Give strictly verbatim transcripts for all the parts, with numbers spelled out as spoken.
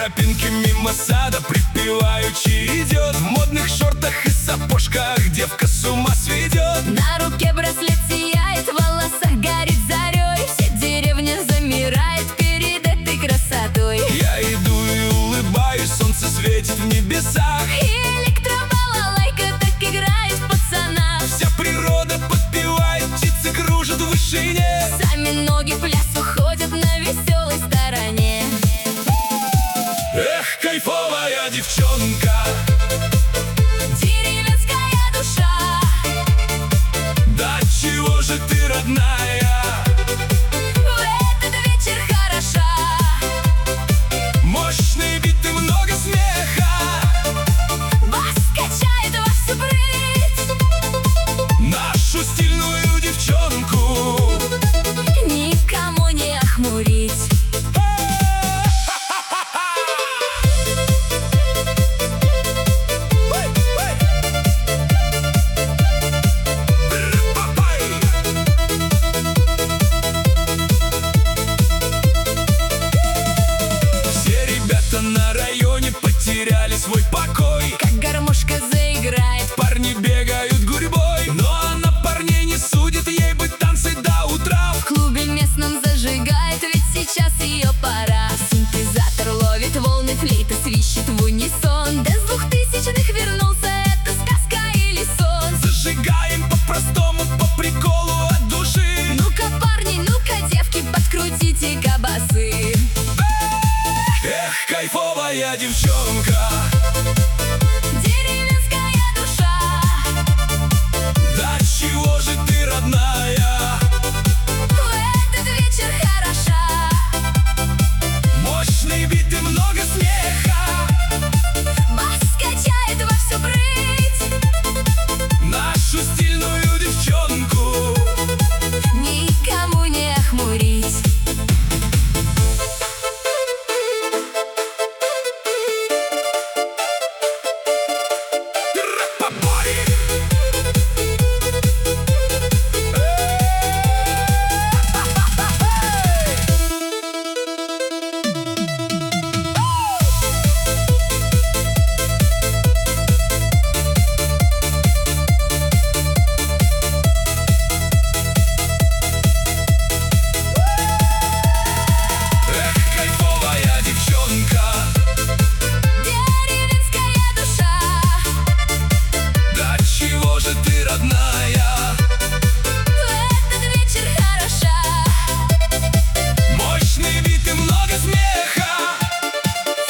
тропинке мимо сада припеваючи идет. В модных шортах и сапожках девка с ума сведет. На руке браслет сияет, в волосах горит зарей. Вся деревня замирает перед этой красотой. Я иду и улыбаюсь, солнце светит в небесах. И электробалалайка так играет в пацанах. Вся природа подпевает, птицы кружат в вышине. Сами ноги в пляс уходят на веселой стороне. Эх, кайфовая девчонка, Деревенская душа, да чего же ты, родная, в этот вечер хороша. мощные биты, много смеха, Вас качает во всю прыть, нашу стильную девчонку никому не охмурить. На районе потеряли свой покой. Как гармошка заиграет, Парни бегают гурьбой, но она парней не судит, ей бы танцы до утра. в клубе местном зажигает, ведь сейчас ее пора. Синтезатор ловит волны, флейта свищет в унисон. Да с двухтысячных вернулся, это сказка или сон. Зажигаем по-простому, по приколу от души. Ну-ка, парни, ну-ка, девки, подкрутите-ка басы. Эх, кайфовая девчонка, Деревенская душа, да чего же ты, родная, в этот вечер хороша. мощные биты, много смеха, Бас качает во всю прыть, нашу стильную девчонку никому не охмурить.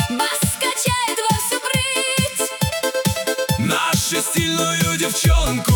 стильную девчонку.